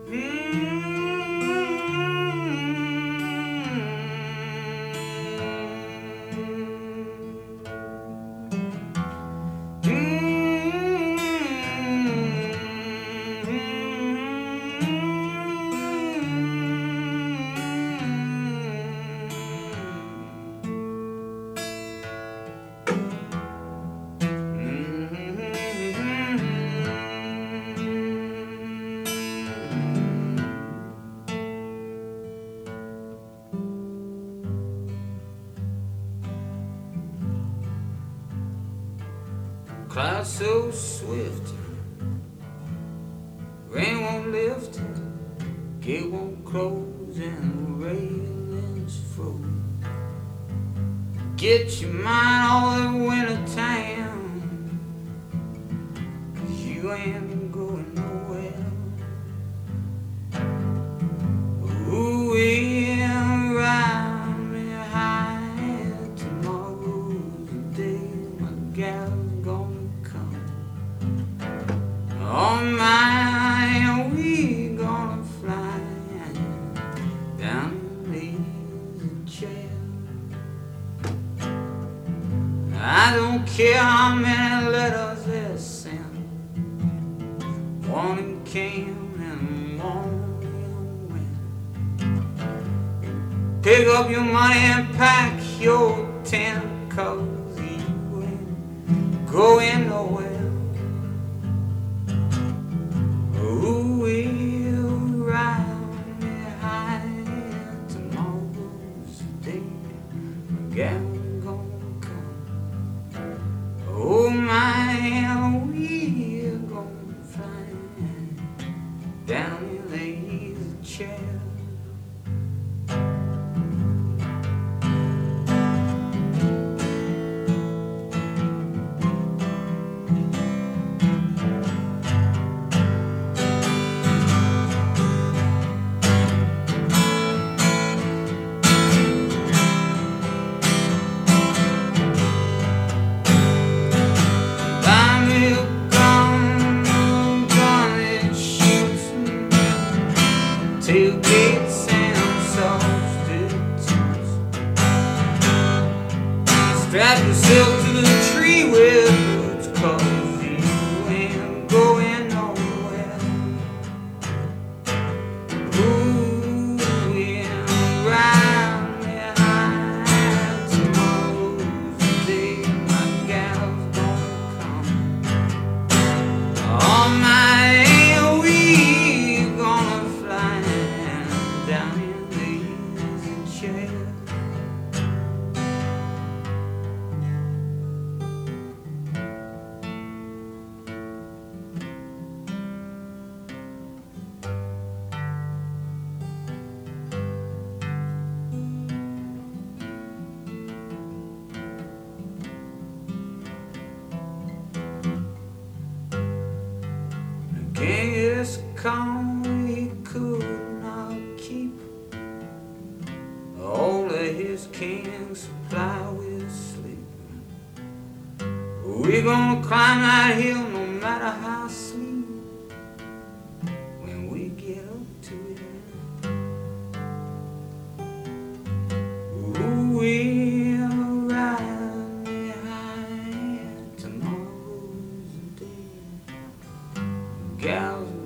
Clouds so swift, rain won't lift, gate won't close, and the railings froze. Get your mind all the winter time, 'cause you ain't going nowhere. Ooh, we'll ride me high, tomorrow's the day my gal's gonna come. Oh my, we gonna fly down the easy chair. I don't care how many letters they're sent, morning came and morning went. Pick up your money and pack your tent, 'cause you ain't going nowhere. Ooh, we'll ride me high, tomorrow's the day my gal gonna come. Oh my, we're gonna fly down in the easy chair. Tailgates and substitutes. Strap yourself to the tree with roots, 'cause you ain't going nowhere. Ooh, we'll ride me high, tomorrow's the day my gal's gonna come. Oh my, down in the easy chair. Genghis Khan, we could not keep all of his king's supply with sleep. We're gonna climb that hill no matter how steep, when we get up to it. Ooh, we'll ride me high, tomorrow's the day gal's